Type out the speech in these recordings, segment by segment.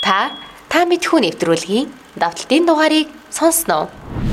Та мэдхүү нэвтрүүлгийн давталтын дугаарыг сонсноо.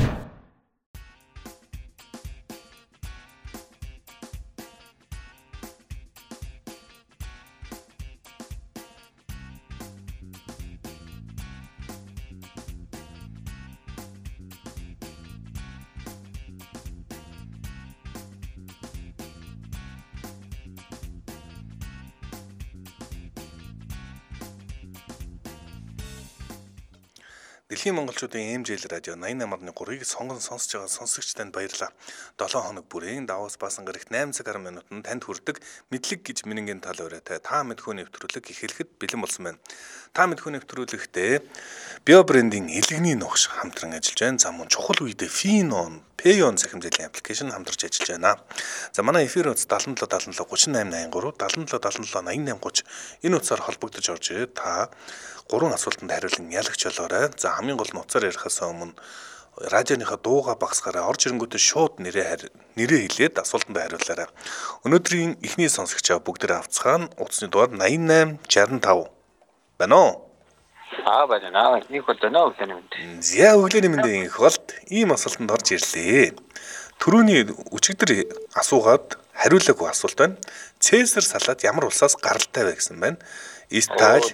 Дэлхийн монголчуудын ЭМЖЛ радио 88.3-ыг сонсож байгаа сонсогч танд баярлалаа. 7 хоног бүрийн даваас баасан гарагт 8 цаг 10 минутанд танд хүрдэг мэдлэг гэж минингийн тал өрөөтэй та мэдхүү нэвтрүүлэг эхлэхэд бэлэн болсон байна. Та мэдхүү нэвтрүүлэгтээ био брендинг элэгний нугш хамтран ажиллаж байна. За мөн чухал үедээ Finon Payon захимжаалийн аппликейшн хамтарч ажиллаж байна. За манай эфир утас 77 77 38 83 77 77 88 30 энэ утсаар холбогдож орж ирээд та 3 асуултанд хариулан ялагч болоорой. За хамгийн гол нь уцаар ярихаас өмнө радионыхаа дууга багсгаараа орж ирэнгүүтээ шууд нэрээ хэлээд асуултанд хариулаарай. Өнөөдрийн эхний сонсогчоо бүгдээ авцгаана. Утасны дугаар 8865 байна уу? Байна. Их болдоноо өглөөний мэнд. За өглөөний мэнд их болд ийм асуултанд орж ирлээ. Төрөүний өчигдөр асуугаад хариулаагүй асуулт байна. Цэсар салаад ямар улсаас гаралтай вэ гэсэн байна. Итали,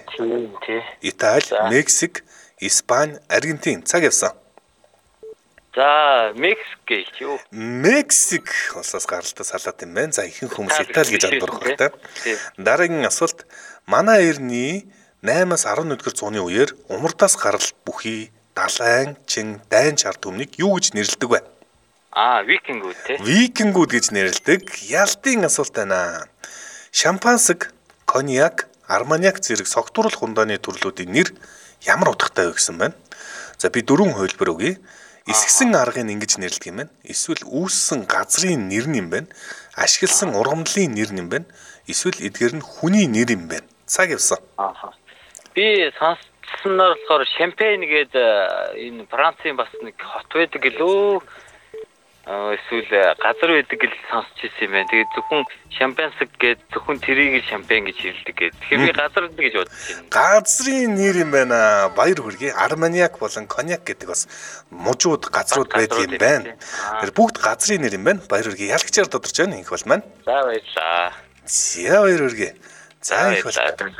Мексик, Испани, Аргентин цаг явсан. За, Мексик гэж юу? Мексик улсаас гаралтай салаад юм байна. За ихэнх хүмүүс Итали гэж андуурах байна. Дараагийн асуулт манай эртний 8-аас 11-р зууны үеэр умардаас гаралт бүхий далайн, чин, дайн чар төмнийг юу гэж нэрлэдэг вэ? Викингүүд тий. Викингүүд гэж нэрлэдэг. Ялтын асуулт байна. Шампансаг, коньяк, арманиак зэрэг согтууруулах хундааны төрлүүдийн нэр ямар утгатай вэ гэсэн байна. За би 4 хувилбар өгье. Эсгсэн аргыг ингэж нэрлэдэг юм байна. Эсвэл үүссэн газрын нэр юм байна. Ашигласан ургамлын нэр юм байна. Эсвэл эдгээр нь хүний нэр юм байна. Цаг явсан. Би сонссноор болохоор Шампань гээд энэ Францын бас нэг хот байдаг гэлөө. Эсвэл газар байдаг гэж сонсч ирсэн юм байна. Тэгээд зөвхөн Шампансаг гээд зөвхөн тэрийг Шампань гэж хэлдэг гээд. Тэгэхээр би газар гэж бодож байна. Газрын нэр юм байна. Баяр хүргэе. Арманиак болон коньяк гэдэг бас мужууд газрууд байдаг юм байна. Тэр бүгд газрын нэр юм байна. Баяр хүргэе. Ялагчаар тодорч байна. Инх бол маань. За баярлаа. За баяр хүргэе. За инх бол.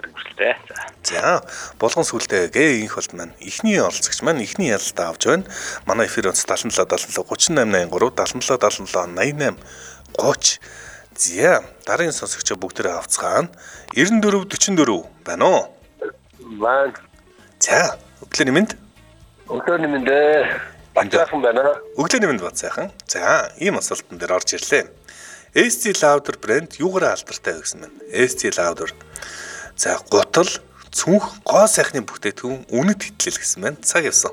За болгон сүлдээ гээ инх бол маань эхний оролцогч маань эхний ялалтаа авч байна. Манай эфир онц 77 77 38 83 77 77 88 30. За дараагийн сонсогчоо бүгдээ авцгаана. 94 44 байна уу? Байна. За өглөөний мэнд. Өглөөний мэнд. Бацаахан байна. Өглөөний мэнд бацаахан. За ийм асуултан дээр орж ирлээ. Estee Lauder брэнд юугаар алдартай вэ гэсэн байна? Estee Lauder. За гутал, цүнх, гоо сайхны бүтээтгүн үнэт хэтлэл гэсэн байна. Цаг явсан.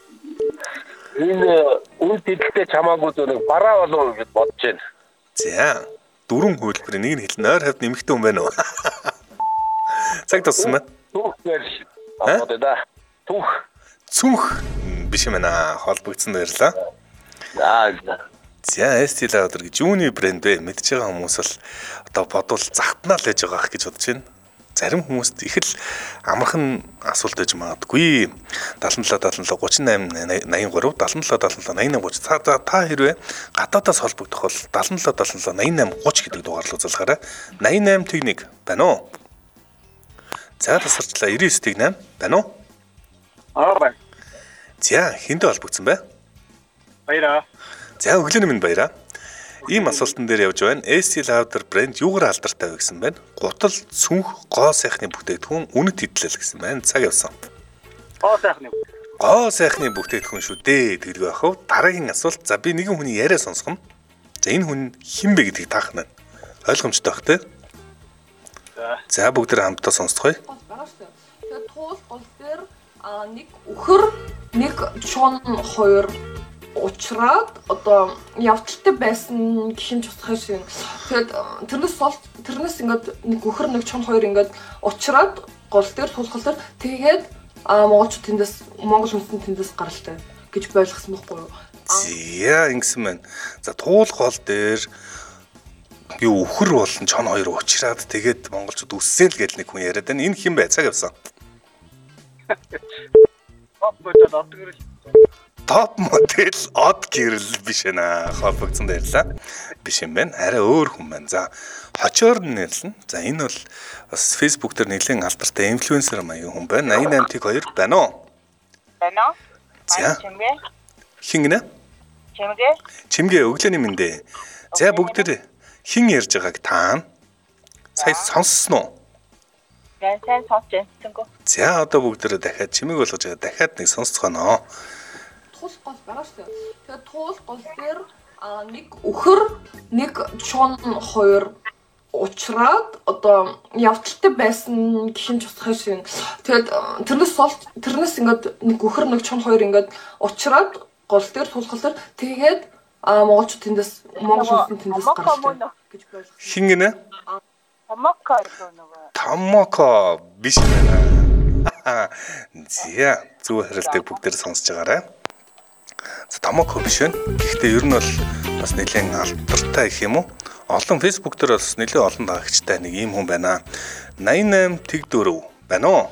Энэ үнэт хэтлэлтэй чамаагүй зөв бараа болов гэж бодож байна. За 4 хувилбарын нэг нь хэлнэ. Ойр хавд нэмэгдэн хүн байна уу? Цаг туссан байна. Түүх гэж бодоо да. Түүх. Цүнх биш юм байна. Холбогдсон баярлаа. За Estee Lauder гэж юуны брэнд вэ? Мэдж байгаа хүмүүс бол одоо бодвол захтнаал байж байгаа ах гэж бодож байна. Зарим хүмүүст их л амархан асуулт байж магадгүй. 77 77 38 83 77 77 88 30. Та хэрвээ гадаадаас холбогдох бол 77 77 88 30 гэдэг дугаар руу залгаарай. 88 техник байна уу? За тасарчлаа 99 техник байна уу? Байна. За хинтээ холбогдсон бай. Баяраа. За өглөөний минь баяраа. Ийм асуултан дээр явж байна. Estee Lauder брэнд юугаар алдартай вэ гэсэн байна? Гутал, цүнх, гоо сайхны бүтээтгүн үнэт хэтлэл гэсэн байна. Цаг явсан. Гоо сайхны. Гоо сайхны бүтээтгүн шүү дээ гэдэг байх вэ? Дараагийн асуулт. За би нэгэн хүний яриа сонсгоно. За энэ хүн хэн бэ гэдгийг таах нь ойлгомжтой байх те. За бүгд хамтдаа сонсцгоё. Тэгээд туул гол дээр нэг үхэр, нэг чон, хоёр уучраад одоо явдалтай байсан гэх юм тусах шиг. Тэгээд тэрнээс ингээд нэг үхэр нэг чон хоёр ингээд уучраад гол дээр тулгал дээр тэгээд монголчууд монгол хүнсэн тэндээс гаралтай гэж ойлгосон байхгүй юу? Зя ингэсэн байна. За туул гол дээр юу үхэр болон чон хоёр уучраад тэгээд монголчууд үссэн л гэж нэг хүн яриад байна. Энэ хэн бэ? Цаг явсан. Топ модель од гэрэл биш ээ. Холбогдсон байрлаа. Биш юм байна. Арай өөр хүн байна. За хочоор нь нэрлэн. За энэ бол бас Facebook дээр нэлээд алдартай инфлюенсер маягийн хүн байна. 88-2 байна уу? Байна уу? За. Чимгээ. Хин гинэ? Чимгээ. Чимгээ өглөөний мэндэ. За бүгд хин ярьж байгааг таана. Сая сонссон уу? Сайн сонсож байна. За одоо бүгд дахиад чимэг болгож байгаа. Дахиад нэг сонсцгооноо. Туул гол байгаа шүү дээ. Тэгээд туул гол дээр нэг өхөр, нэг чон, хоёр уучраад одоо явдалтай байсан гэх юм тусах шиг. Тэгээд тэрнээс ингээд нэг өхөр, нэг чон, хоёр ингээд уучраад гол дээр туул гол дээр тэгээд монголчууд монгол хүмүүс тэндээс гарсан гэж байлаа. Хин гинэ? Томоко. Томоко биш байна. Зя зөв харилтыг бүгдээр сонсож байгаарай. Томоко биш байна. Гэхдээ ер нь бол бас нэлээд алдартай гэх юм уу? Олон Facebook дээр бас нэлээд олон дагагчтай нэг ийм хүн байна. 88-4 байна уу?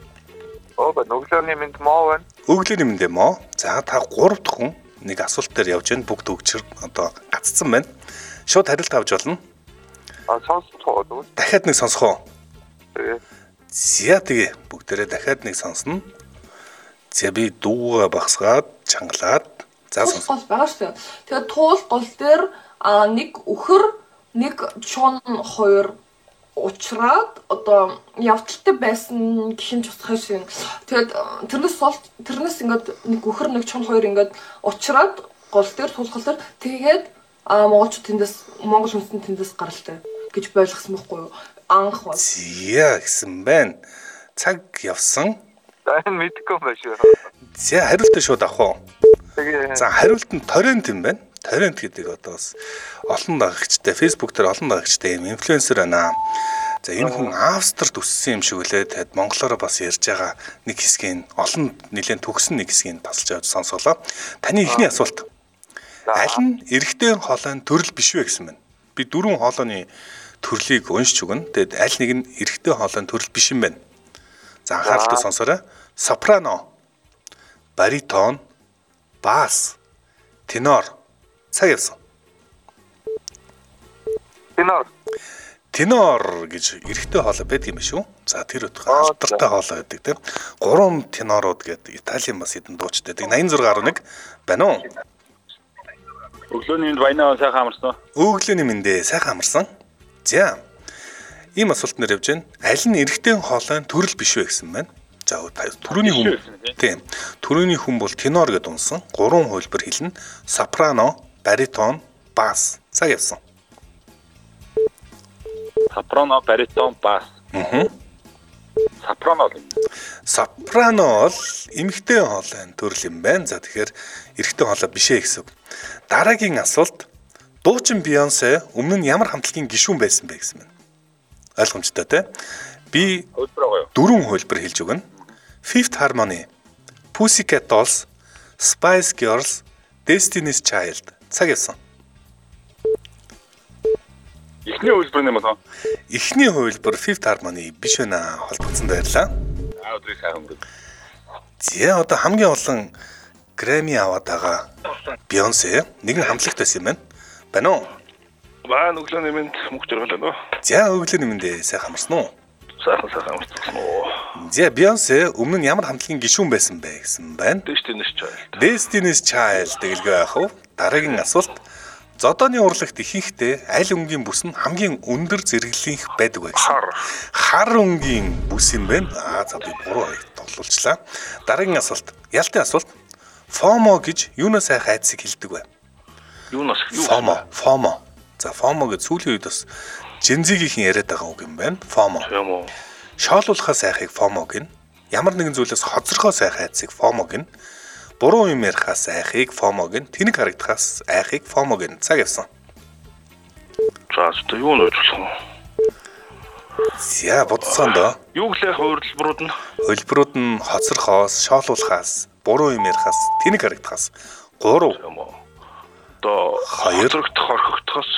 Өглөөний мэнд моо байна. Өглөөний мэндэ моо. За та 3 дахь хүн нэг асуулт дээр явж байна. Бүгд өгчөр одоо гаццсан байна. Шууд хариулт авч болно. Сонсох уу? Дахиад нэг сонсох уу? Тэгээ. За тэгээ бүгдээрээ дахиад нэг сонсно. За би дууга багсгаад чангалаад за сонс. Гол байгаа шүү дээ. Тэгээд туул гол дээр нэг өхөр, нэг чон, хоёр уучраад одоо явдалтай байсан гэх юм тусах шиг. Тэгээд тэрнээс ингээд нэг өхөр, нэг чон, хоёр ингээд уучраад гол дээр туул гол дээр тэгээд монголчууд монгол хүмүүс тэндээс гаралтай гэж ойлгосон байхгүй юу? Анх бол. Зя гэсэн байна. Цаг явсан. Энэ мэдгүй юм байна шүү. За хариултаа шууд авах уу? Тэгээ. За хариулт нь торрент юм байна. Торрент гэдэг одоо бас олон дагагчтай Facebook дээр олон дагагчтай юм инфлюенсер байна. За энэ хүн Австрид өссөн юм шиг үлээ. Тэгэд монголоор бас ярьж байгаа нэг хэсгийг олон нэлээд төгсөн нэг хэсгийг тасалж авч сонсголоо. Таны эхний асуулт. Аль нь эрэгтэй хоолойн төрөл биш вэ гэсэн байна. Би 4 хоолойны төрлийг уншиж өгнө. Тэгэд аль нэг нь эрэгтэй хоолойн төрөл биш юм байна. За анхааралтай сонсоорой. Сопрано, баритон, бас, тенор. Цаг явсан. Тенор гэж эрэгтэй хоолой байдаг юм шүү. За тэр утгаар алдартай хоолой байдаг тийм. 3 тенорууд гэдэг Италийн бас хэдэн дуучтай. 86.1 байна уу? Өглөөний мэнд байна уу? Сайхан амарсан уу? Өглөөний мэндэ сайхан амарсан. За. Ийм асуулт нэр явж байна. Аль нь эрэгтэй хоолойн төрөл биш вэ гэсэн байна. За түрүүний хүн. Тийм. Түрүүний хүн бол тенор гэдээ унсан. 3 хувилбар хэлнэ. Сопрано, баритон, бас. Цаг явсан. Сопрано, баритон, бас. Сопрано юм. Сопрано бол эмэгтэй хоолойн төрөл юм байна. За тэгэхээр эрэгтэй хоолой биш ээ гэсэн үг. Дараагийн асуулт. Дуучин Бейонсе өмнө нь ямар хамтлагийн гишүүн байсан бэ гэсэн байна. Ойлгомжтой тий? Би 4 хувилбар хэлж өгнө. Fifth Harmony, Pussycat Dolls, Spice Girls, Destiny's Child. Цаг явсан. Эхний хувилбар юм байна. Эхний хувилбар Fifth Harmony биш байна. Холбогдсон байрлаа. Өдрийг сайхан өнгөрөв. За одоо хамгийн олон Grammy аваад байгаа Beyoncé нэгэн хамтлагт байсан юм байна. Байна уу? Байна өглөөний мэнд мөнгө төргөл байна. За өглөөний мэндэ сайхан амарсан уу? Сайхан амарсан уу? За Beyoncé өмнө нь ямар хамтлагийн гишүүн байсан бэ гэсэн байна. Destiny's Child гэлгүй яах вэ? Дараагийн асуулт. Зодооны урлагт ихэнхдээ аль өнгийн бүс нь хамгийн өндөр зэрэглэлийнх байдаг вэ гэсэн. Хар өнгийн бүс юм байна. За би буруу тоглуулчлаа. Дараагийн асуулт. Ялтын асуулт. FOMO гэж юунаас айх айдсыг хэлдэг вэ? Юунаас? FOMO. За FOMO гэж сүүлийн үед бас Gen-Z-ийн яриад байгаа үг юм байна. FOMO. Шоолуулахаас айхыг FOMO гин. Ямар нэгэн зүйлээс хоцрохоос айх айдсыг FOMO гин. Буруу юм ярихаас айхыг FOMO гин. Тэнэг харагдахаас айхыг FOMO гин. Цаг явсан. За одоо юу нөрлөх вэ? За бодцсон доо. Юу гэлээ хувилбарууд нь? Хувилбарууд нь хоцрохоос, шоолуулахаас, буруу юм ярихаас, тэнэг харагдахаас 3. Одоо 2 хорхогдохоос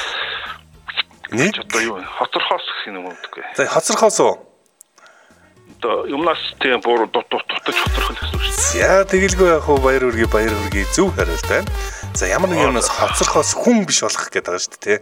1. Одоо юу вэ? Хоцрохоос гэх юм уу гэдэггүй. За хоцрохоос уу? одоо юмнаас тийм буруу дутаж хоцрох гэсэн үг шүү. За тэгэлгүй яг хуу баяр хүргэе зөв хариулт байна. За ямар нэг юмнаас хоцрохоос хүн биш болох гэдэг байгаа шүү дээ.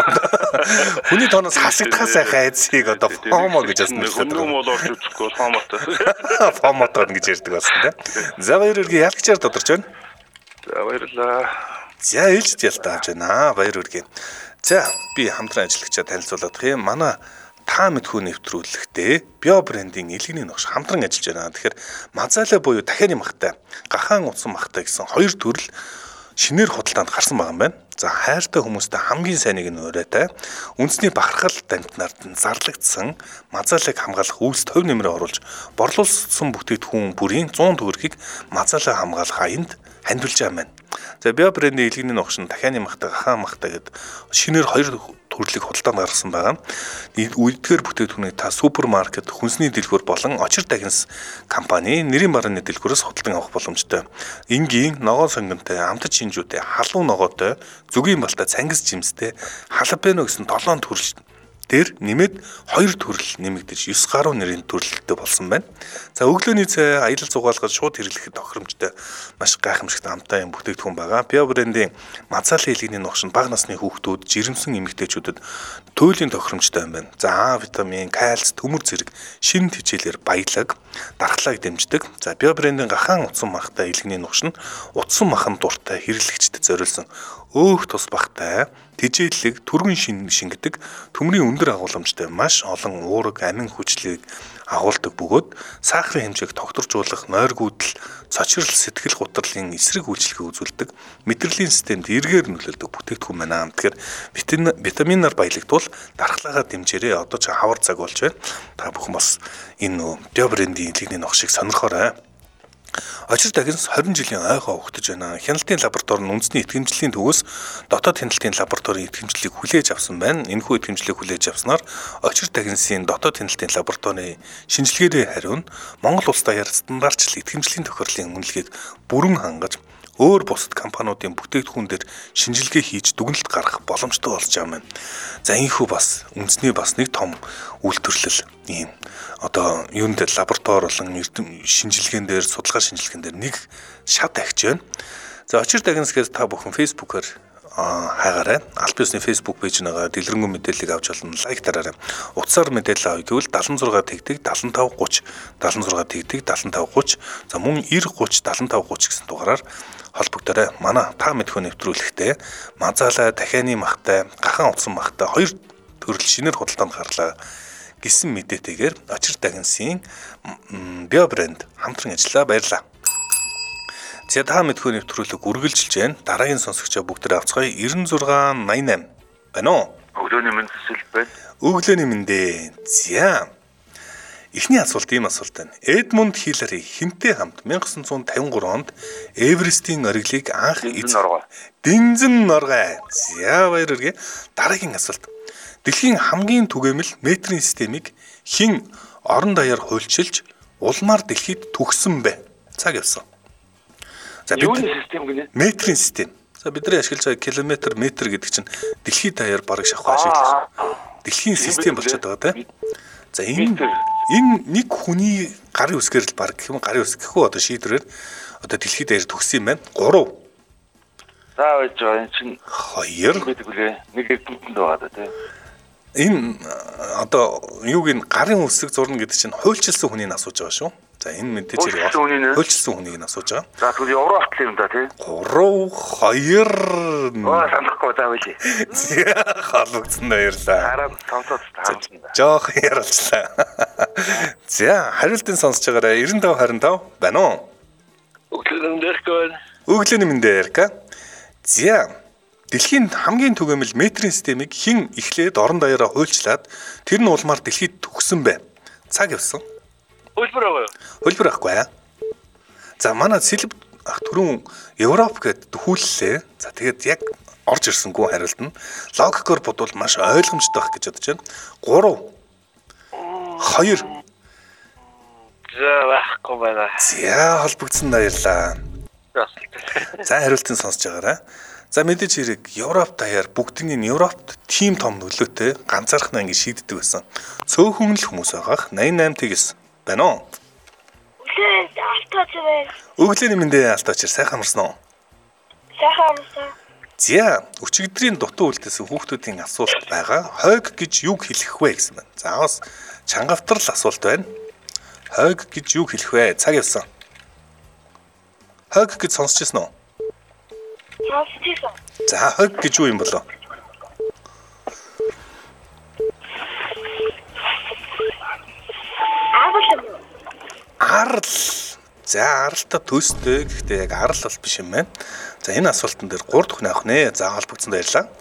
Хүний тооноос хасагдахаас айцыг одоо фомо гэж асуусан шүү дээ. Хүн бол орж үзэхгүй фомотой. Фомотой гэж ярьдаг байсан тийм. За баяр хүргэе ялгчаар тодорч байна. За баярлалаа. За ээлжид ялтаа авч байна. Баяр хүргэе. За би хамтран ажиллагчаа танилцуулах юм. Манай та мэдхүү нэвтрүүлэгтээ био брендинг илгэний ногш хамтран ажиллаж байна. Тэгэхээр мазаалаа буюу дахианы махтай, гахаан утсан махтай гэсэн хоёр төрөл шинээр худалдаанд гарсан байгаа юм байна. За хайртай хүмүүстэй хамгийн сайныг нь урайтай, үндэсний бахархал дамтнаар нь зарлагдсан мазаалыг хамгаалах үйлс төв нэмрээ оруулж борлуулсан бүтээгдэхүүн бүрийн 100 төгрөгийг мазаалаа хамгаалах аянд хандвилж байгаа юм. За био брендинг илгэний ногш нь дахианы махтай, гахаан махтай гэдэг шинээр хоёр төрлийг худалдаанд гаргасан байгаа. Үйлдвэр бүтээгдэхүүнийг та супермаркет, хүнсний дэлгүүр болон очир тагнас компани нэрийн барааны дэлгүүрээс худалдан авах боломжтой. Энгийн ногоон сонгонтой, амтд шинжүүтэй, халуун ногоотой, зүгийн балтай, цангис жимстэй, халапено гэсэн 7 төрөл дээр нэмээд 2 төрөл нэмэгдэж 9 гаруй нэрийн төрөлтэй болсон байна. За өглөөний цай аялал зугаалгаж шууд хэрэглэхэд тохиромжтой маш гайхамшигт амттай юм бүтээгдэхүүн байгаа. Био брендийн мазаалын илгэний ногш нь бага насны хүүхдүүд, жирэмсэн эмэгтэйчүүдэд туйлын тохиромжтой юм байна. За А витамин, кальц, төмөр зэрэг шинэ хичээлээр баялаг, дархлааг дэмждэг. За био брендийн гахаан утсан махтай илгэний ногш нь утсан махан дуртай хэрэглэгчдэд зориулсан өөх тус багтай тэжээллэг түргэн шингэдэг төмрийн өндөр агуулмжтай маш олон уураг амин хүчлийг агуулдаг бөгөөд сахарын хэмжээг тогтворжуулах нойргүйдэл цочрол сэтгэл гутралын эсрэг үйлчлэгийг үзүүлдэг мэдрэлийн системд эргээр нөлөөлдөг бүтээгдэхүүн байна. Тэгэхээр витаминаар баялагдвал дархлаагаа дэмжээрэй. Одоо ч хавар цаг болж байна. Та бүхэн бас энэ био брендийн илгэний ногшийг сонирхоорой. Очир тагнас 20 жилийн ойгоо ухтаж байна. Хяналтын лаборатори нь үндэсний итгэмжлэлийн төвөөс дотоод хяналтын лабораторийн итгэмжлэлийг хүлээж авсан байна. Энэхүү итгэмжлэлийг хүлээж авснаар очир тагнасын дотоод хяналтын лабораторийн шинжилгээний хариу нь Монгол улс даяар стандартчил итгэмжлэлийн тохирлын үнэлгээг бүрэн хангаж өөр бусад компаниудын бүтээгдэхүүн дээр шинжилгээ хийж дүгнэлт гаргах боломжтой болж байгаа юм. За энэхүү бас үндэсний бас нэг том үйлдвэрлэл ийм одоо юунд лаборатори болон шинжилгээнд дээр судалгаа шинжилгээнд дээр нэг шат агч байна. За очир тагнасгээс та бүхэн фэйсбүүкээр хаагаарай. Аль биесний фэйсбүүк пэйж нэгээ дэлгэрэнгүй мэдээллийг авч болно. Лайк дараарай. Утсаар мэдээлэл авъя гэвэл 76 тэгдэг 75 30 76 тэгдэг 75 30 за мөн 90 30 75 30 гэсэн дугаараар холбогдорой. Манай та мэдхүү нэвтрүүлэгтээ мазаалаа, дахианы махтай, гахаан утсан махтай хоёр төрөл шинээр худалдаанд гарлаа гэсэн мэдээтэйгээр очир тагнасын био брэнд хамтран ажиллаа. Баярлалаа. За та мэдхүү нэвтрүүлэг үргэлжилж байна. Дараагийн сонсогчоо бүгдээ авцгаая. 9688 байна уу? Өглөөний мэнд төсөл байна. Өглөөний мэндэ. За. Эхний асуулт ийм асуулт байна. Эдмунд Хиллари хинтээ хамт 1953 онд Эверестийн ориглыг анх Дэнзэн норгай. За баяр хүргэе. Дараагийн асуулт. Дэлхийн хамгийн түгээмэл метрийн системийг хэн орон даяар хуульчилж улмаар дэлхийд түгсэн бэ? Цаг явсан. За юуны систем гэнэ? Метрийн систем. За бидний ашиглаж байгаа километр, метр гэдэг чинь дэлхийд даяар бараг шавхаа ашиглаж. Дэлхийн систем болчиход байгаа тийм. За энэ нэг хүний гарын үсгээр л бараг гэх юм гарын үс гэхүү одоо шийдвэрээр одоо дэлхийд даяар түгсэн юм байна. 3. За байж байгаа энэ чинь 2 гэдэг үлээ. Нэг эрдэмтэнд байгаа да тийм. Энэ одоо юуг ин гарын үсэг зурна гэдэг чинь хуульчилсан хүнийг асууж байгаа шүү. За энэ мэдээж хуульчилсан хүнийг нь асууж байгаа. За тэгвэл евро хатл юм да тий. 3 2 санахгүй заавал. Халууцсан баярлаа. Хараад сонсоод таамсан да. Жоох ярилцлаа. За хариултын сонсож байгаараа 95 25 байна уу? Өглөөний мэндэ Эрка. За дэлхийн хамгийн түгээмэл метрийн системийг хэн эхлээд орон даяараа хуульчлаад тэр нь улмаар дэлхийд түгсэн бэ? Цаг явсан. Хөлбөр байгаа юу? Хөлбөр байхгүй. За манай Сэлб ах түрүүн Европ гэд төхүүллээ. За тэгээд яг орж ирсэнгүй хариулт нь логикоор бодвол маш ойлгомжтой байх гэж бодож байна. 3 2 За байхгүй байна. За холбогдсон баярлаа. За хариултын сонсож байгаарай. За мэдээж хэрэг Европ даяар бүгдний Европт тим том нөлөөтэй ганцаархан анги шийддэг байсан. Цөөхөн л хүмүүс байгаах 88 тэгс Байна уу? Өглөө авточ байна. Өглөөний мэндэ алтаач сайхан амарсан уу? Сайхан амарсан. За, өчигдрийн дутуу үлдээсэн хүүхдүүдийн асуулт байгаа. Хойг гэж юу хэлэх вэ гэсэн байна. За, бас чангавтрал асуулт байна. Хойг гэж юу хэлэх вэ? Цаг явсан. Хойг гэж сонсчихсон уу? Сонсчихсон. За, хойг гэж юу юм болов? Арал. За, аралта төстэй. Гэхдээ яг арал бол биш юм байна. За, энэ асуултан дээр 3 дахь авах нэ. За, холбогдсон баярлалаа.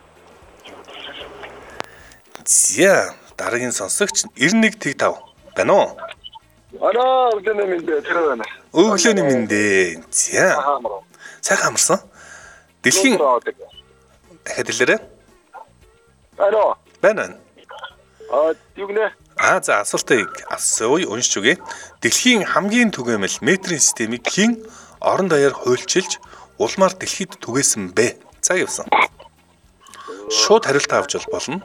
За, дараагийн сонсогч 91.5 байна уу? өглөөний мэндэ тэр байна. Өглөөний мэндэ. За. Сайхан амарсан. Дэлхийн дахиад хэлээрэй. Байна. Юу гэнэ? За асуултыг асууя, уншиж өгье. Дэлхийн хамгийн түгээмэл метрийн системийг хэн орон даяар хуульчилж улмаар дэлхийд түгээсэн бэ? Цаг явсан. Шууд хариулт авч болно.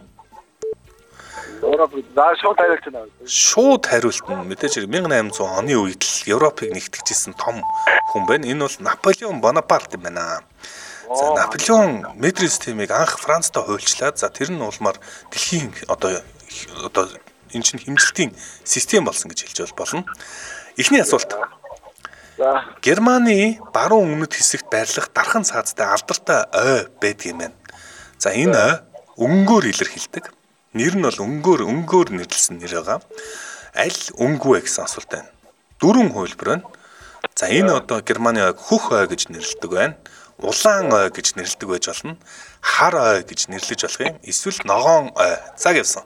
Шууд хариулт нь мэдээж 1800 оны үед л Европыг нэгтгэжсэн том хүн байна. Энэ бол Наполеон Бонапарт юм байна. За Наполеон метрийн системийг анх Францад хуульчлаад за тэр нь улмаар дэлхийн одоо энэ чинь хэмжилтийн систем болсон гэж хэлж болно. Эхний асуулт. Германы баруун өмнөд хэсэгт байрлах дархан цаазтай алдартай ой байдаг юм байна. За энэ ой өнгөөр илэрхийлдэг. Нэр нь бол өнгөөр нэрлсэн нэр байгаа. Аль өнгөө вэ гэсэн асуулт байна. 4 хувилбар байна. За энэ одоо Германы ой хөх ой гэж нэрлэдэг байна. Улаан ой гэж нэрлэдэг байж болно. Хар ой гэж нэрлэж болох юм. Эсвэл ногоон ой. Цаг явсан.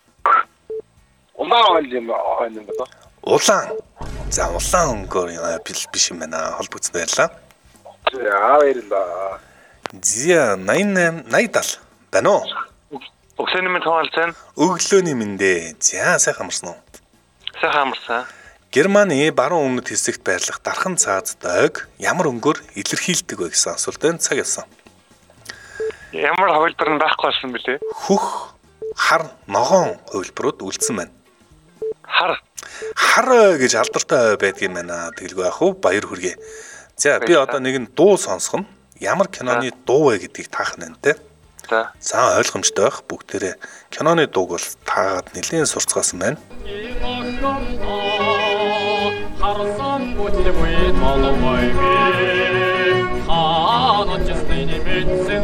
Улаан юм байна. Улаан. За улаан өнгөөр биш юм байна. Холбогдсон баярлаа. За баярлаа. Зя 88 байна уу? Өглөөний мэнд хаалцсан. Өглөөний мэндэ. За сайхан амарсан уу? Сайхан амарсан. Германы баруун өмнөд хэсэгт байрлах дархан цаазтай ойг ямар өнгөөр илэрхийлдэг вэ гэсэн асуултанд цаг явсан. Ямар хувилбар нь байхгүй болсон бэлээ? Хөх, хар, ногоон хувилбарууд үлдсэн байна. Хар гэж алдартай байдаг юм байна. Тэгэлгүй яах вэ? Баяр хүргэе. За би одоо нэгэн дуу сонсгоно. Ямар киноны дуу вэ гэдгийг таах нь те. За ойлгомжтой байх. Бүгдээрээ киноны дууг бол таагаад нэлээд сурцгаасан байна. Харсан бүтлгүй толгой би хаана ч стений мэдсэн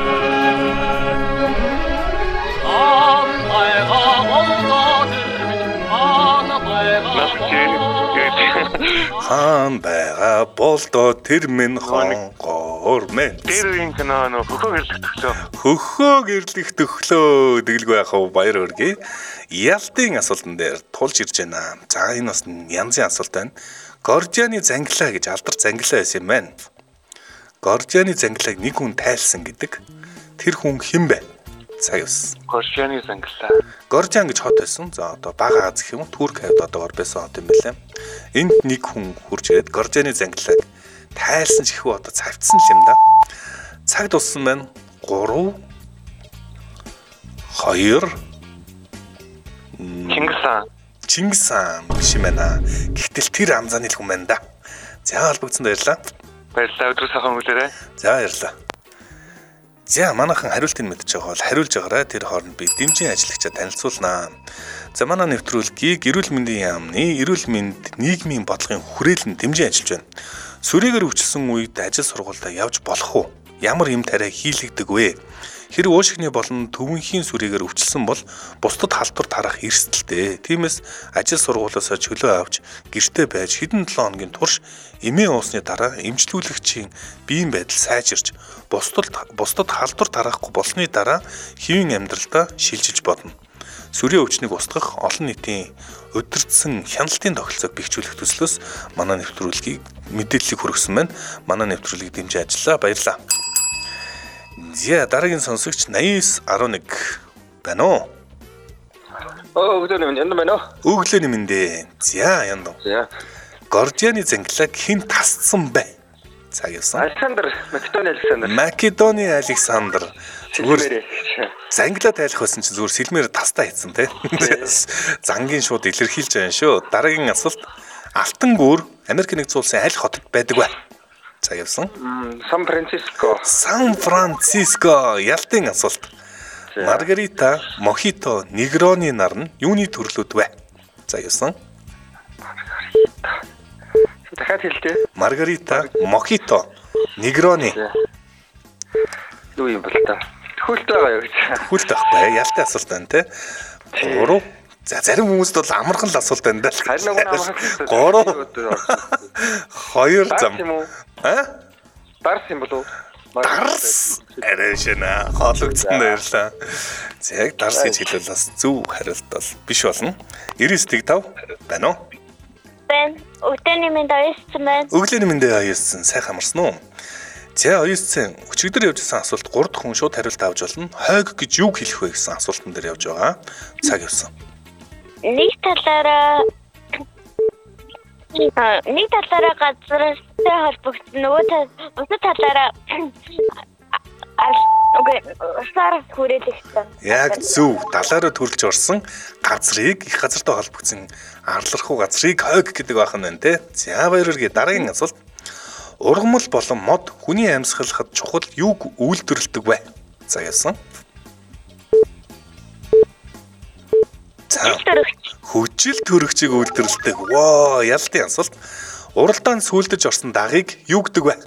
хаан байгаа болдоо тэр минь хонгоор мэн. Тэр энэ кино хөхөө гэрлэх төглөө тэгэлгүй яах вэ? Баяр хүргэе. Ялтын асуултан дээр тулж ирж байна. За энэ бас янзын асуулт байна. Гордианы зангилаа гэж алдар зангилаа байсан юм байна. Гордианы зангилааг нэг хүн тайлсан гэдэг. Тэр хүн хэн бэ? Цаг явсан. Гордианы зангилаа. Гордиан гэж хот байсан. За одоо бага Аз гэх юм уу? Турк хавьд одоогор байсан хот юм байлаа. Энд нэг хүн хурж ирээд Гордианы зангилааг тайлсан ч ихүү одоо цавцсан л юм да. Цаг туссан байна. 3 2 Чингис хаан биш юм байна. Гэтэл тэр амзааны л хүн байна да. За холбогдсон баярлаа. Баярлалаа. Өдөр сайхан өнгөрөөрэй. За баярлалаа. За манайхан хариултыг мэдчих байгаа бол хариулж байгаарай. Тэр хооронд би дэмжин ажиллагчаа танилцуулнаа. За манай нэвтрүүлгийг эрүүл мэндийн яамны эрүүл мэнд нийгмийн бодлогын хүрээлэн дэмжин ажиллаж байна. Сүрээгээр өвчлсөн үед ажил сургуультай явж болох уу? Ямар юм тариа хийлэгдэг вэ? Хэрэг уушигны болон төвөнхийн сүрээгээр өвчлсөн бол бусдад халдвар тарах эрсдэлтэй. Тиймээс ажил сургуулиасаа чөлөө авч гэртээ байж хэдэн 7 хоногийн турш эмээ уусны дараа эмчилүүлэгчийн биеийн байдал сайжирч бусдад халдвар тарахгүй болсны дараа хэвийн амьдралдаа шилжиж бодно. Сүрийн өвчнийг устгах олон нийтийн өдөртсөн хяналтын тогтолцоог бэхжүүлэх төслөөс манай нэвтрүүлгийг мэдээллийг хүргэсэн байна. Манай нэвтрүүлгийг дэмжиж ажиллаа. Баярлалаа. За дараагийн сонсогч 8911 байна уу? Өглөөний мэнд байна уу? Өглөөний мэндэ. За яндаа. За. Гордианы зангилааг хэн тасцсан бэ? Цаг явсан. Македоны Александр. Македоны Александр. Зүгээр занглаа тайлах байсан чинь зүгээр сэлмээр тастаа хийсэн тий. Зангийн шууд илэрхийлж байгаа шүү. Дараагийн асуулт. Алтан гүр Америк нэгдсэн улсын аль хотод байдаг вэ? За явсан. Сан Франциско. Сан Франциско ялтын асуулт. Маргарита, мохито, негроны нар нь юуны төрлүүд вэ? За явсан. Дахиад хэлдэ. Маргарита, мохито, негроны. Юу юм бол та? Хүлт байгаа юу гэж. Хүлт байхгүй. Ялтын асуулт байна те. 3. За зарим хүмүүст бол амархан л асуулт байна даа. Харин нэг амархан. 3. 2 зам. Дарс юм болов уу? Дарс. Арайшна. Хоологдсон баярлаа. За яг дарс гэж хэлвэл бас зөв хариулт бол биш болно. 99.5 байна уу? Ben, өглөөний мэнд оёссан байна. Өглөөний мэндээ оёссан. Сайхан амарсан уу? За оёссан. Өчигдөр явжсан асуулт 3 дахь хүн шууд хариулт авч болно. Хойг гэж юу хэлэх вэ гэсэн асуултан дээр явж байгаа. Цаг явсан. Нэг талаараа газартай холбогдсон, нөгөө талаараа усаар хүрээлэгдсэн. Яг зөв. Далаараа төрөлж орсон газрыг их газартай холбогдсон арлархуу газрыг хойг гэдэг байх нь байна те. За баярлалаа. Дараагийн асуулт. Ургамал болон мод хүний амьсгалахад чухал юуг үйлдвэрлэдэг вэ? За яасан. Хүчил төрөгчийг үйлдвэрлэдэг. Воо, ялтын асуулт. Уралдаанд сүлдэж орсон дагыг юу гэдэг вэ?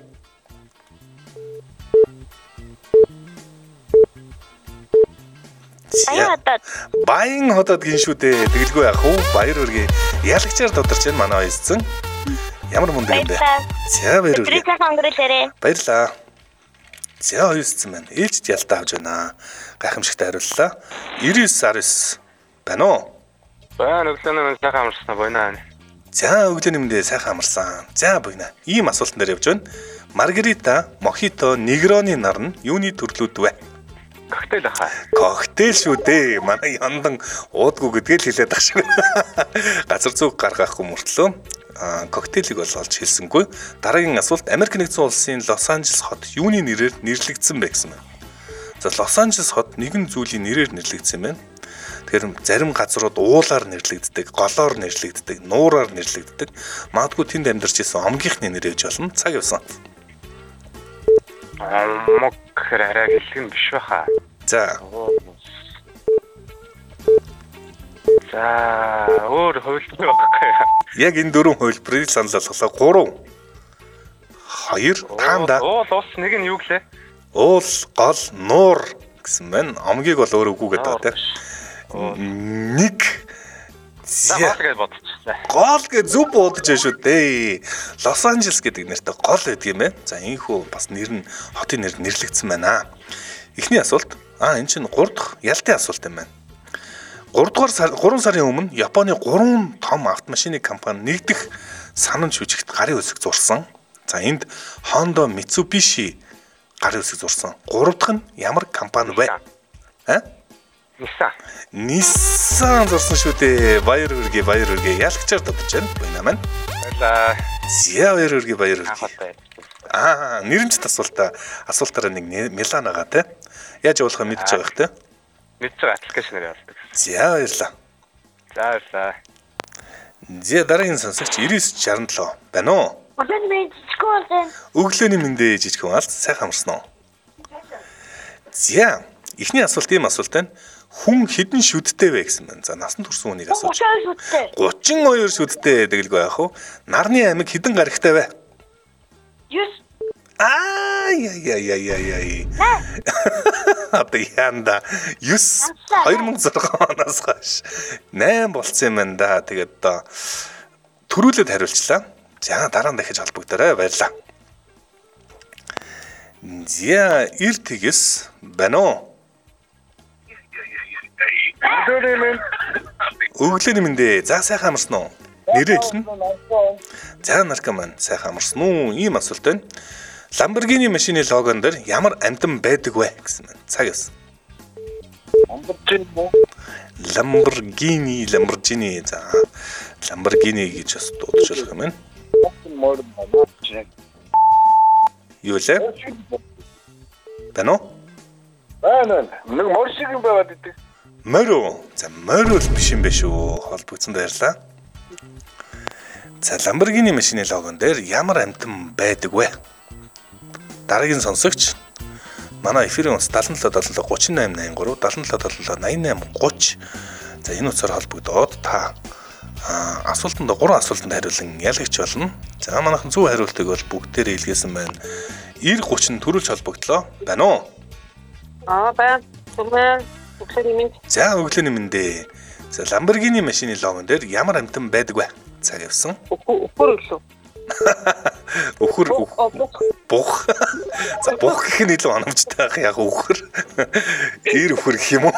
Баян хотод гин шүү дээ. Тэгэлгүй яах вэ? Баяр үргээ. Ялагчаар додарч байна манай ойцсон. Ямар мундаг юм бэ? За баяр үргээ. Баярлаа. За ойцсон байна. Ээлжид ялтаа авч байна. Гайхамшигтай хариуллаа. 99.9 байна уу? Баян өглөөний мэнд сайхан амарсан байна. За өглөөний мэндээ сайхан амарсан. За буйна. Ийм асуултан дээр явж байна. Маргарита, мохито, негроны нар нь юуны төрлүүд вэ? Коктейл ахаа. Коктейл шүү дээ. Манай яндан уудгүй гэдгээл хэлээд ах шиг. Газар зүг гаргахгүй мөртлөө коктейлийг бол олж хэлсэнгүй. Дараагийн асуулт. Америк нэгдсэн улсын Лос Анжелес хот юуны нэрээр нэрлэгдсэн бэ гэсэн байна. За Лос Анжелес хот нэгэн зүйлийн нэрээр нэрлэгдсэн байна. Тэгэхээр зарим газрууд уулаар нэрлэгддэг, голоор нэрлэгддэг, нуураар нэрлэгддэг. Магадгүй тэнд амьдарч исэн омгийнхны нэр ээж болно. Цаг явсан. Мок хэрэг хэлэх нь биш баха. За. За, өөр хувилбар байхгүй. Яг энэ дөрвөн хувилбарыг санал болголоо. 3 2 таанда. Уул ус нэг нь юу гэлээ? Уул, гол, нуур гэсэн байна. Омгийг бол өөр үгүй гэдэг байна. Нэг гол гэж бодчихлаа. Гол гэж зүг бодож байна шүү дээ. Лос Анжелес гэдэг нэртэй гол байдаг юм байна. За энэхүү бас нэр нь хотын нэр нэрлэгдсэн байна. Эхний асуулт. Энэ чинь 3 дахь ялтын асуулт юм байна. 3 сарын өмнө Японы 3 том автомашины компани нэгдэх санамж жүжигт гарын үсэг зурсан. За энд Honda, Mitsubishi гарын үсэг зурсан. 3 дахь нь ямар компани вэ? Nissan зурсан шүү дээ. Баяр үргээ. Ялагчаар додож байна. Байна маань. Баярлаа. Зя баяр үргээ. Нэрэмжт асуултаараа нэг Милан байгаа те. Яаж явуулахаа мэдчихэж байгаа хэ те. Мэдж байгаа аппликейшнээр явуулдаг. За баярлаа. За. Зя дараагийн сонсогч 9967 байна уу? Өглөөний мэндээ жижиг хүн алт сайхан амарсан уу? Зя эхний асуулт ийм асуулт байна. Хүн хэдэн шүдтэй вэ гэсэн байна. За насан турсан хүнийг асууж. 32 шүдтэй тэгэлгүй яах вэ? Нарны аймаг хэдэн гарагтай вэ? 9. Яй. Одоо янда 9 2006 оноос хойш 8 болцсон юм байна да. Тэгээд одоо төрүүлээд хариулчлаа. За дараа нь дахиж холбогдорой. Баярлаа. За эртгээс байна уу? Өглөөний мэндээ. За сайхан амарсан уу? Нэрээ хэлнэ. За наркоман сайхан амарсан уу? Ийм асуулт байна. Lamborghini машины логон дээр ямар амтан байдаг вэ гэсэн байна. Цаг яасан. Lamborghini. За Lamborghini гэж бас дуудаж болох юм байна. Юу лээ? Бано? Аа нэг мор шиг юм байгаад идэг. Морь. За морь бол биш юм биш үү? Холбогдсон баярлаа. За Lamborghini машины логон дээр ямар амтан байдаг вэ? Дараагийн сонсогч манай эфирийн утас 77 77 3883 77 77 88 30. За энэ утсаар холбогдоод та асуултанд 3 асуултанд хариулан ялагч болно. За манайхан зөв хариултыг бол бүгдээрээ илгээсэн байна. 90 30 төрүүлж холбогдлоо. Байна уу? Байна. За өглөөний мэндэ. За Lamborghini машины логон дээр ямар амтан байдаг вэ? Цаг явсан. Өхөр өглөө. Өхөр бух. За бух гэх нь илүү оновчтой байх яг өхөр. Ир өхөр гэх юм уу?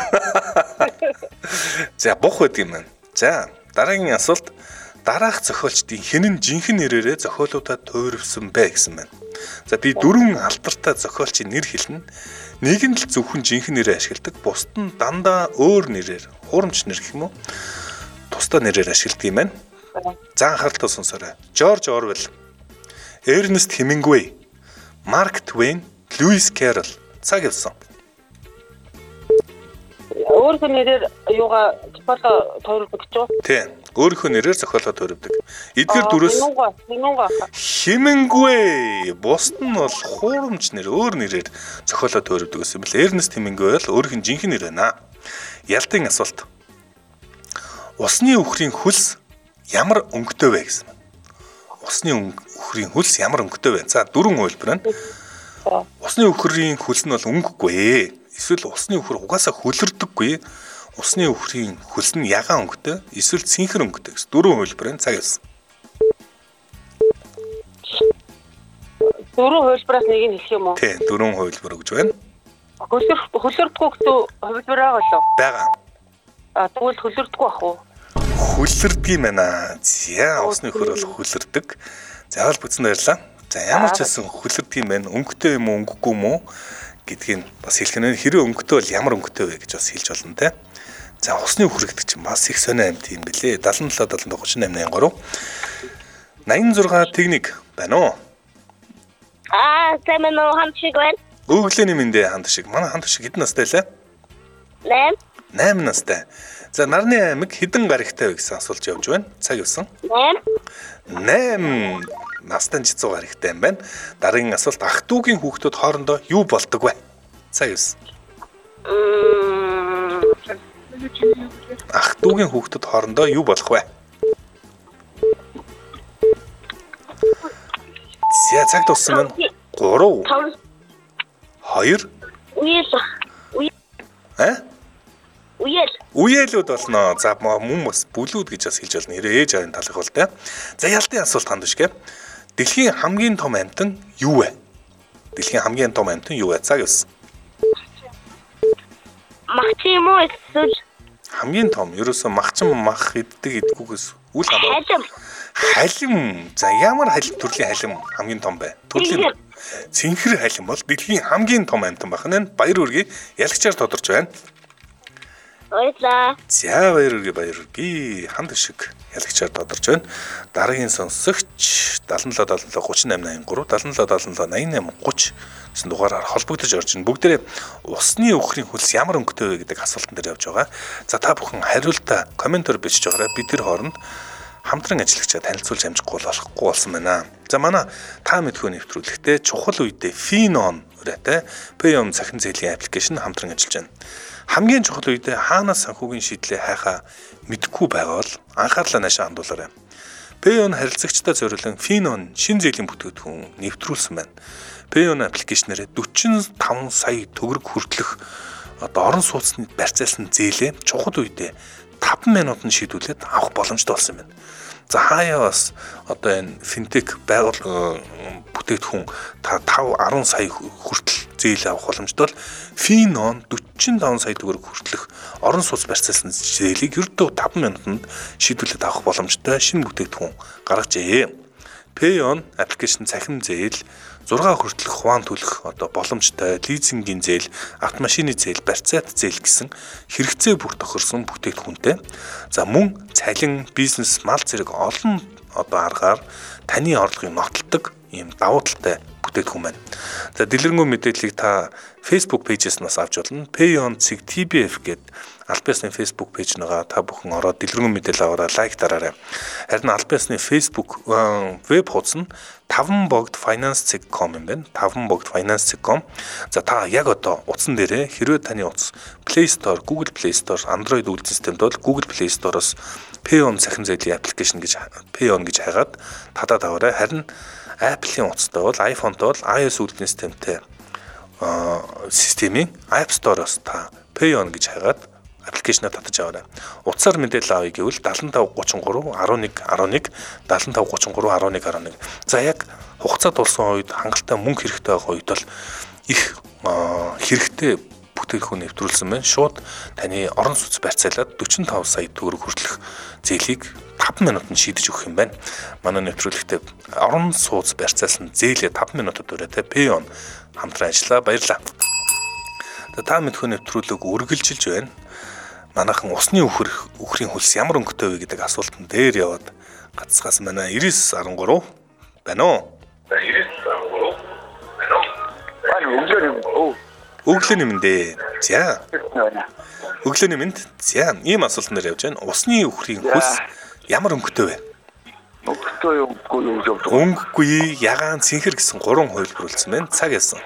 За бух гэдэг юм байна. За дараагийн асуулт. Дараах зохиолчдын хэн нь жинхэнэ нэрээрээ зохиолуудаа туйрвсан бэ гэсэн байна. За би 4 алдартай зохиолчийн нэр хэлнэ. Нэг нь л зөвхөн жинхэнэ нэрээ ашигладаг, бусд нь дандаа өөр нэрээр, хуурамч нэр гэх юм уу? Тусдаа нэрээр ашигладаг юм байна. За анхааралтай сонсоорой. Жорж Орвел, Эрнест Хемингуэй, Марк Твейн, Льюис Кэррол. Цаг явсан. Өөрийнхөө нэрээр юугаа зохиолоо тойрдог гэж юу? Тийм. Өөрийнхөө нэрээр зохиолоо тойрдог. Эдгээр дөрөөс Хемингуэй, бусд нь бол хуурамч нэр, өөр нэрээр зохиолоо тойрдог гэсэн юм бэл. Эрнест Хемингуэй бол өөрийнх нь жинхэнэ нэр байна. Ялтын асуулт. Усны үхрийн хөлс ямар өнгөтэй вэ гэсэн байна. Усны үхрийн хөлс ямар өнгөтэй вэ? За 4 хувилбар байна. Усны үхрийн хөлс нь бол өнгөгүй. Эсвэл усны үхэр угаасаа хөлөрдөггүй. Усны үхрийн хөлс нь ягаан өнгөтэй. Эсвэл цэнхэр өнгөтэй гэсэн 4 хувилбар байна. Цаг явсан. 4 хувилбараас нэг нь хэлэх юм уу? Тийм, 4 хувилбар өгж байна. Хөлөрдөггүй гэсэн хувилбар байгаа лөө? Бага. Тэгвэл хөлөрдөггүй ах уу? Хөлөрдөг юм байна. За усны үхэр бол хөлөрдөг. За холбогдсон баярлаа. За ямар ч байсан хөлөрдөг юм байна. Өнгөтэй юм уу, өнгөгүй юм уу гэдгийг бас хэлэх нь хэрэв өнгөтэй бол ямар өнгөтэй вэ гэж бас хэлж болно те. За усны үхэр гэдэг чинь бас их сонио амт юм бэлээ. 77 38 83 86 техник байна уу? Сайн байна уу? Хамт шиг байна. Өглөөний мэндэ хамт шиг. Манай хамт шиг хэдэн настай лээ? 8 настай. За нарны аймаг хэдэн гаригтай вэ гэсэн асуулт явж байна. Цаг явсан. 8 настай 100 гаригтай юм байна. Дараагийн асуулт ах トゥ угийн хүүхдүүд хоорондоо юу болдог вэ? Цаг явсан. Ах トゥ угийн хүүхдүүд хоорондоо юу болох вэ? За цаг дууссан байна. 3 2 Уялууд болно. За мөн бас бүлүүд гэж бас хэлж болно. Ээж авийн талх бол тэ. За ялтын асуулт ханд бишгэ. Дэлхийн хамгийн том амьтан юу вэ? Дэлхийн хамгийн том амьтан юу вэ? Цаг явсан. Мах юм уу эсвэл хамгийн том ерөөсөө махчин мах иддэг идгүүгээс үл хамааран. Халим. За ямар халим төрлийн халим хамгийн том бэ? Төрлийн цэнхэр халим бол дэлхийн хамгийн том амьтан байх нь баяр үргээ ялагчаар тодорч байна. Ойлаа. За баяр үргээ ханд шиг ялагчаар тодорч байна. Дараагийн сонсогч 77 38 83 77 88 30 гэсэн дугаараар холбогдож орж ин бүгдээрээ усны үхрийн хөлс ямар өнгөтэй вэ гэдэг асуултан дээр явж байгаа. За та бүхэн хариултаа комментээр бичиж байгаарай. Бид тэр хооронд хамтран ажиллагчаа танилцуулж амжихгүй болохгүй болсон байна. За манай та мэдхүү нэвтрүүлэгтээ чухал үедээ Finon үрээтэй Payon цахим зээлийн аппликейшн хамтран ажиллаж байна. Хамгийн чухал үедээ хаанаас санхүүгийн шийдлээ хайхаа мэдэхгүй байгаа бол анхаарлаа наашаа хандуулаарай. Payon харилцагчдаа зориулан Finon шин зээлийн бүтээгдэхүүн нэвтрүүлсэн байна. Payon аппликейшнээр 45 сая төгрөг хүртэлх орон сууцны барьцаалсан зээлээ чухал үедээ 5 минутанд шийдүүлээд авах боломжтой болсон юм байна. За хаяа бас одоо энэ финтек байгуул бүтээгдэхүүн 5-10 сая хүртэл зээл авах боломжтой бол Finon 45 сая төгрөг хүртэлх орон сууц барьцаалсан зээлийг ердөө 5 минутанд шийдүүлээд авах боломжтой шинэ бүтээгдэхүүн гаргажээ. Payon аппликейшн цахим зээл 6 хүртэлх хуваан төлөх одоо боломжтой лизингийн зээл, автомашины зээл, барьцаат зээл гэсэн хэрэгцээ бүр тохирсон бүтээгдэхүүнтэй. За мөн цалин, бизнес, мал зэрэг олон одоо аргаар таны орлогыг нотолдог ийм давуу талтай бүтээгдэхүүн байна. За дэлгэрэнгүй мэдээллийг та Facebook page-с нас авч болно. Payon.tbf гэдэг албан ёсны Facebook page нэгаа та бүхэн ороод дэлгэрэнгүй мэдээлэл аваарай, лайк дараарай. Харин албан ёсны Facebook веб хуудас нь 5bogdfinance.com юм байна. 5bogdfinance.com. За та яг одоо утсан дээрээ хэрвээ таны утас Play Store, Google Play Store, Android үйлдвэрлэлийн системд бол Google Play Store-оос Payon цахим зээлийн аппликейшн гэж Payon гэж хайгаад татаад аваарай. Харин Apple-ийн утастай бол iPhone-тай бол iOS үйлдвэрлэлийн системтэй системийн App Store-оос та Payon гэж хайгаад аппликейшнаа татаж аваарай. Утсаар мэдээлэл авъя гэвэл 7533 11 11 7533 11 11. За яг хугацаа тулсан үед хангалттай мөнгө хэрэгтэй байгаа үед бол их хэрэгтэй бүтээгдэхүүн нэвтрүүлсэн байна. Шууд таны орон сууц барьцаалаад 45 сая төгрөг хүртэлх зээлийг 5 минутанд шийдэж өгөх юм байна. Манай нэвтрүүлэгтээ орон сууц барьцаалсан зээлээ 5 минутад өрөөтэй Payon хамтран ажиллаа. Баярлалаа. Та мэдхүү нэвтрүүлэг үргэлжилж байна. Манайхан усны үхрийн хөлс ямар өнгөтэй вэ гэдэг асуултан дээр яваад гацсгаас манай 9913 байна уу? 9913 байна уу? Өглөөний мэндэ. За. Өглөөний мэнд. За, ийм асуултан дээр явж байна. Усны үхрийн хөлс ямар өнгөтэй вэ? Өнгөтэй үгүй юу? Өнгөгүй, ягаан, цэнхэр гэсэн 3 хувилбарлуулсан байна. Цаг яасан.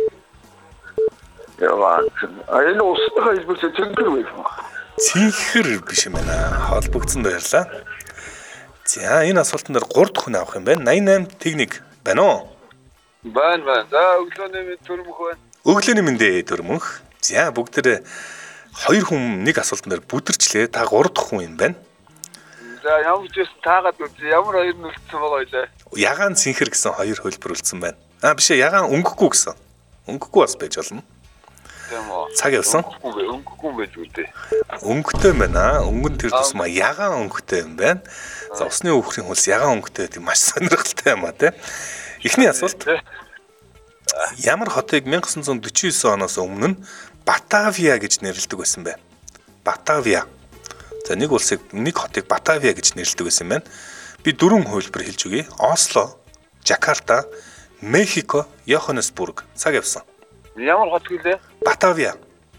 Яагаад? Энэ усны хэлбэртэй цэнхэр байх юм. Цэнхэр биш юм байна. Холбогдсон баярлаа. За, энэ асуултан дээр 3 дахь хүн авах юм байна. 88 техник байна уу? Байна. За, өглөөний мэнд төрмөх байна. Өглөөний мэндэ төрмөх. За, бүгдээ 2 хүн нэг асуултан дээр бүдэрчлээ. Та 3 дахь хүн юм байна. За, ямар ч байсан таагаад үзье. Ямар 2 нүлцсэн байгаа вэ? Ягаан цэнхэр гэсэн 2 хувилбар үлдсэн байна. Биш ээ, ягаан өнгөхгүй гэсэн. Өнгөхгүй бас байж болно. Цаг явсан. Өнгөхгүй байж үлдээ. Өнгөтэй байна. Өнгөн тэр тусмаа ягаан өнгөтэй юм байна. За, усны үхрийн хөлс ягаан өнгөтэй гэдэг маш сонирхолтой юм а тий. Эхний асуулт. Ямар хотыг 1949 оноос өмнө нь Батавия гэж нэрлэдэг байсан бэ? Батавия. За, нэг хотыг Батавия гэж нэрлэдэг байсан юм байна. Би 4 хувилбар хэлж өгье. Осло, Жакарта, Мехико, Йоханнесбург. Цаг явсан. Ямар хот гэлээ? Батавия.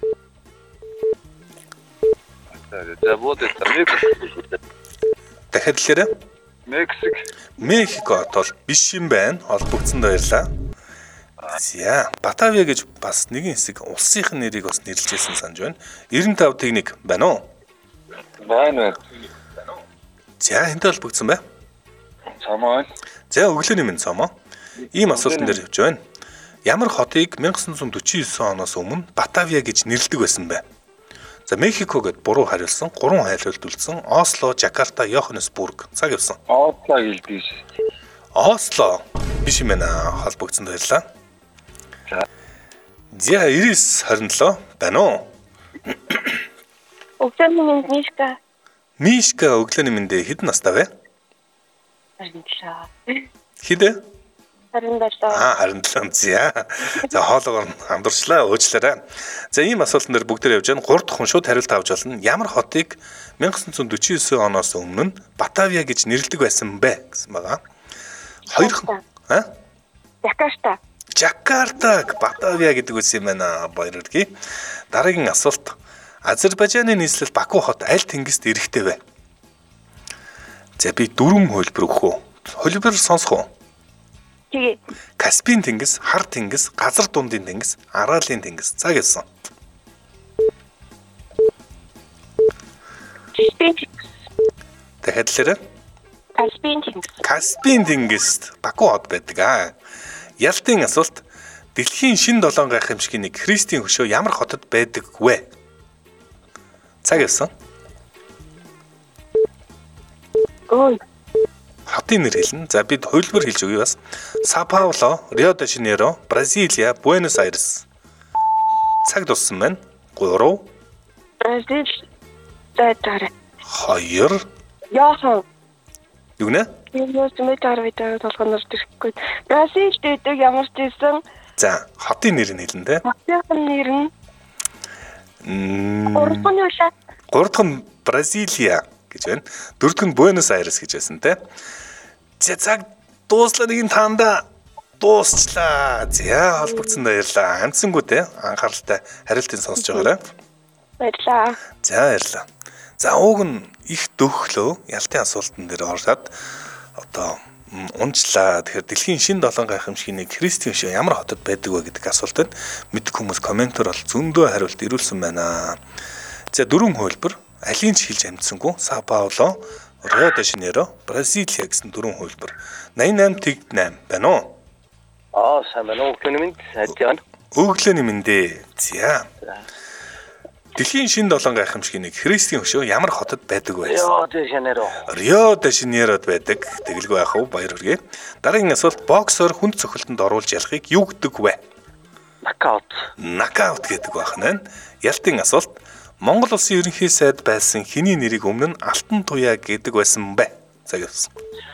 За, вот это Мексик. Дахиад хэлээрэй. Мексик. Мехико бол биш юм байна. Холбогдсон баярлаа. За, Батавия гэж бас нэгэн хэсэг улсынхын нэрийг бас нэрлэжсэн санаж байна. 95 техник байна уу? Байна. За, энтэй холбогдсон бай. Цомоо. За, өглөөний минь цомоо. Ийм асуултан дээр явж байна. Ямар хотыг 1949 оноос өмнө Батавия гэж нэрлэдэг байсан бэ? За, Мехико гэд буруу хариулсан, 3 хайлуулт үлдсэн. Осло, Жакарта, Йоханнесбург. Цаг явсан. Осло гэлдэж. Осло биш юм байна. Холбогдсон баярлаа. За, 9927 байна уу? Өглөөний мэнд Мишка. Мишка өглөөний мэндэ хэдэн настай вэ? 27. Хэдэ? 27. 27. За, хоолоогоор хамдурчлаа, уучлаарай. За, ийм асуултан дээр бүгдээр явж байна. 3 дахь хүн шууд хариулт авч болно. Ямар хотыг 1949 оноос өмнө Батавия гэж нэрлэдэг байсан бэ гэсэн байгаа. 2 хүн. Жакарта. Жакарта, Батавия гэдэг үс юм байна. Баяр хүргэе. Дараагийн асуулт. Азербайджаны нийслэл Баку хот аль тэнгист эрэхтэй вэ? За, би 4 хувилбар өгөх үү? Хувилбар сонсох уу? Тэгээ. Каспийн тэнгис, Хар тэнгис, Газар дундын тэнгис, Араалын тэнгис. Цаг явсан. Дахиад хэлээрэй. Каспийн тэнгис. Каспийн тэнгист Баку хот байдаг. Ялтын асуулт. Дэлхийн шинэ 7 гайхамшигын нэг Христийн хөшөө ямар хотод байдаг вэ? Цаг явсан. Ой. Хотын нэр хэлнэ. За, бид хувилбар хэлж өгье бас. Сао Пауло, Рио де Жанейро, Бразилия, Буэнос Айрес. Цаг дуссан байна. 3. Бразил. Тэтарэ. 2. Яахан. Юу нэ? Юус мэдэр видео толгоноор тэрхгүй. Бразил дэдэг ямар ч байсан. За, хотын нэр нь хэлнэ те. Хотын нэр нь 3 дахь нь Бразилия гэж байна. 4 дахь нь Буэнос Айрес гэж байсан те. За, цаг дууслаа нэг нь таанда Дуусчлаа. За холбогдсон баярлаа. Амцсангүү те анхааралтай хариултыг сонсож байгаарай. Баярлаа. За баярлаа. За ууг нь их дөхлөө ялтын асуултан дээр ороод одоо унжлаа. Тэгэхээр дэлхийн шинэ 7 гайхамшигын нэг Христийн өшөө ямар хотод байдаг вэ гэдэг асуултад мэддэг хүмүүс комментор бол зөндөө хариулт ирүүлсэн байна. За 4 хувилбар алийг ч хэлж амжсангүй Сао Пауло, Рио де Жанейро, Бразилия гэсэн 4 хувилбар. 88 тэгд 8 байна уу? сайн байна уу? Өглөөний мэнд сайжаана. Өглөөний мэндэ. За. Дэлхийн шинэ 7 гайхамшигын нэг Христийн өшөө ямар хотод байдаг вэ? Рио де Жанейро. Рио де Жанейрод байдаг. Тэгэлгүй яах вэ? Баяр хүргэе. Дараагийн асуулт боксер хүнд цохилтонд оруулж ялахыг юу гэдэг вэ? Нокаут. Нокаут гэдэг байна. Ялтын асуулт Монгол улсын ерөнхий сайд байсан хэний нэрийг өмнө нь Алтан туяа гэдэг байсан бэ? За явсан.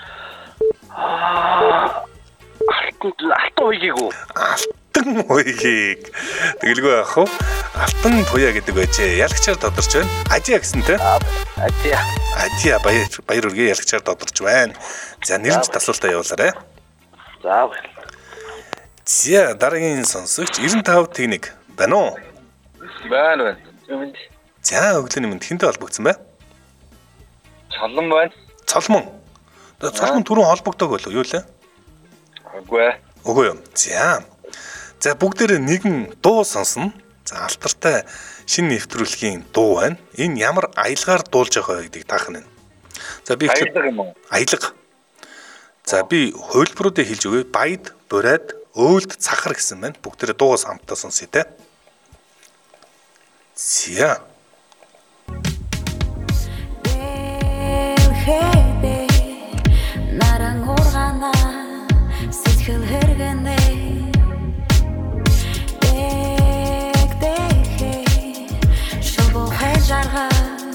Алтан уйгийг үү? Алтан уйгийг. Тэгэлгүй яах вэ? Алтан туяа гэдэг байжээ. Ялагчаар тодорч байна. Ажиа гэсэнтэй. Ажиа баяр хүргэе ялагчаар тодорч байна. За нэрмж асуултаа явуулаарай. За баяр. За дараагийн сонсогч 95 техник байна уу? Байна. За өглөөний мэнд хинтэй холбогдсон бай? Цолон байна. Цолмон. Цолмон түрүүн холбогдоог болов юу лээ? Үгүй юу. За бүгдээрээ нэгэн дуу сонсно. За алтартай шинэ нэвтрүүлгийн дуу байна. Энэ ямар аялгаар дуулж байгаа гэдгийг таах нь. За би аялга юм уу? Аялга. За би хувилбаруудыг хэлж өгье. Баяд, бурайд, өөлд, цахар гэсэн байна. Бүгдээрээ дуугаас хамтдаа сонсъё те. За. Наран ургана сэтгэл хэрэгэнэ шово хайжарга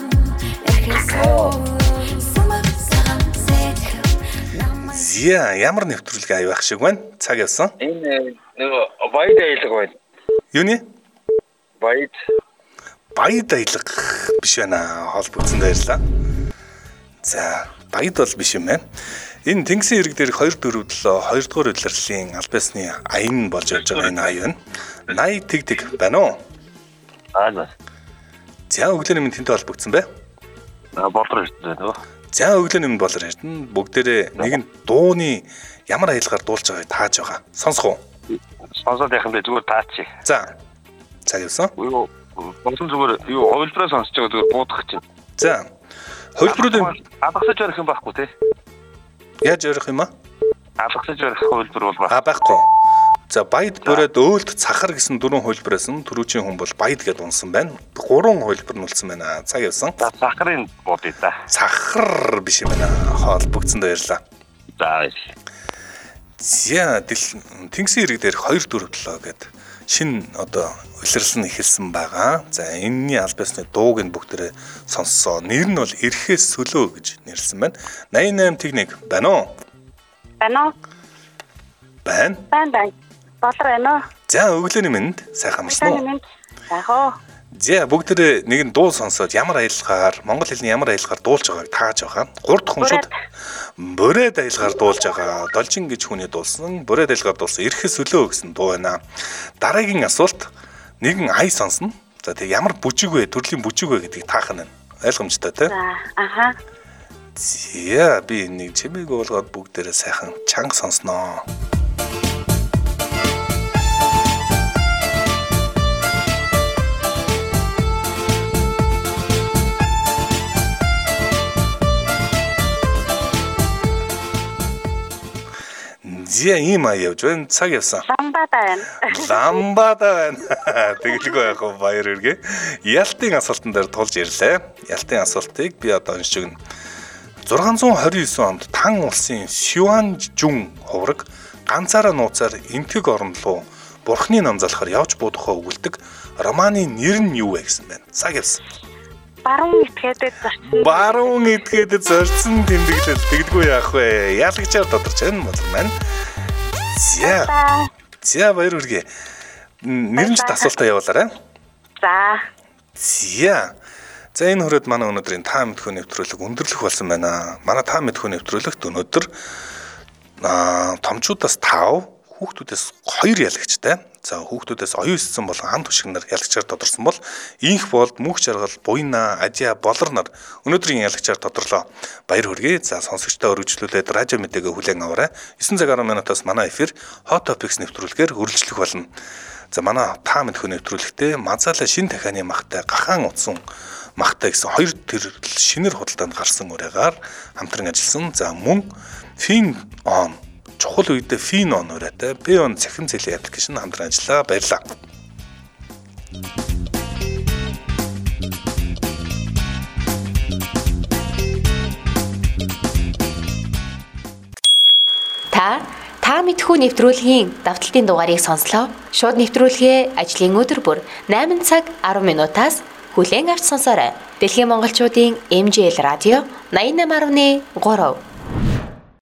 Зя ямар нэвтрүүлэг аяах шиг байна? Цаг явсан. Энэ нөгөө баяд аялга байна. Юуны? Баяд аялга биш байна. Холбогдсон баярлаа. За, баяд бол биш юм байна. Энэ тэнгисийн ирэг дээрх 247 2 дугаар удирлын аль биесны аян болж явж байгаа энэ аян 80 тэг байна уу? Аа. За өглөөний мэнд тэнтэй холбогдсон бай. Болор ирсэн тийм үү? За өглөөний мэнд болор ирсэн. Бүгдээрээ нэгэн дууны ямар аялгаар дуулж байгааг тааж байгаа. Сонсох уу? Сонсоод яхад зүгээр таач. За. Цаг явсан. Болсон зүгээр юу хувилбараа сонсож байгаа зүгээр буудах чинь. За. Хувилбаруудын алгасаж барих юм байхгүй тий? Яаж ярих юм аа? Алгасаж барих хувилбар бол байхгүй. За баяд бүрээд өөлд цахар гэсэн 4 хувилбараас нь түрүүчийн хүн бол баяд гэдээ унсан байна. 3 хувилбар нь үлдсэн байна. Цаг явсан. За цахарын буудъя да. Цахар биш юм байна. Холбогдсон баярлаа. За. За тэнгисийн ирэг дээр 247 гэдэг шин одоо улирлал нь эхэлсэн байгаа. За энэний аль биесны дууг нь бүгдээрээ сонссон. Нэр нь бол Эрхээс сөлөө гэж нэрлсэн байна. 88 техник байна уу? Байна уу? Байна. Болор байна уу? За өглөөний мэнд сайхан амарсан уу? Сайхан. За бүгдээрээ нэгэн дуу сонсоод ямар аялгаар монгол хэлний ямар аялгаар дуулж байгааг тааж байгаа. 3 дахь хүн шууд бүрээд аялгаар дуулж байгаа. Должин гэж хүний дуулсан. Бүрээд аялгаар дуулсан Эрхээс сөлөө гэсэн дуу байна. Дараагийн асуулт нэгэн ая сонсно. За тэг ямар бүжиг вэ? Төрлийн бүжиг вэ гэдгийг таах нь ойлгомжтой тий? Аха. За би нэг чимээг болгоод бүгдээрээ сайхан чанга сонсноо. Зя ийм аяа явж байна. Цаг явсан. Ламбада байна. Тэгэлгүй яах вэ? Баяр хүргэе. Ялтын асуултан дээр тулж ирлээ. Ялтын асуултыг би одоо уншиж өгнө. 629 онд Тан улсын Сюанжун хувраг ганцаараа нууцаар энтэг орн руу бурхны намзалахаар явж буудахаа өгүүлдэг романы нэр нь юу вэ гэсэн байна. Цаг явсан. Баруун итгээдэд зорьсон. Баруун итгээдэд зорьсон тэмдэглэл тэгдэггүй яах вэ? Ялагчаар тодорч байна бол маань. За баяр хүргэе. Нэрнжт асуултаа явуулаарай. За энэ хүрээд манай өнөөдрийн та мэдхүү нэвтрүүлэг өндөрлөх болсон байна. Манай та мэдхүү нэвтрүүлэгт өнөөдөр томчуудаас 5, хүүхдүүдээс 2 ялагчтай. За хүүхдүүдээс оюун эссэн болон хамт хүчиг нар ялагчаар тодорсон бол инх болд, мөнх жаргал, буйна, ажиа, болор нар өнөөдрийн ялагчаар тодорлоо. Баяр хүргэе. За сонсогчдоо өргөжлүүлээд радио мэдээгээ хүлээн аваарай. 9 цаг 10 минутаас манай эфир Hot Topics нэвтрүүлгээр үргэлжлэх болно. За манай та мэдхүү нэвтрүүлэгтээ Мазаала шин дахианы махтай гахаан утсан махтай гэсэн 2 төрөл шинээр худалдаанд гарсан ураагаар хамтран ажилласан. За мөн Fin On чухал үедээ Fin On ураатай B-on цахим зэлийн аппликейшн хамтран ажиллаа. Баярлалаа. Та мэдхүү нэвтрүүлгийн давталтын дугаарыг сонслоо. Шууд нэвтрүүлгээ ажлын өдөр бүр 8 цаг 10 минутаас хүлээн авч сонсоорой. Дэлхийн монголчуудын MJL радио 88.3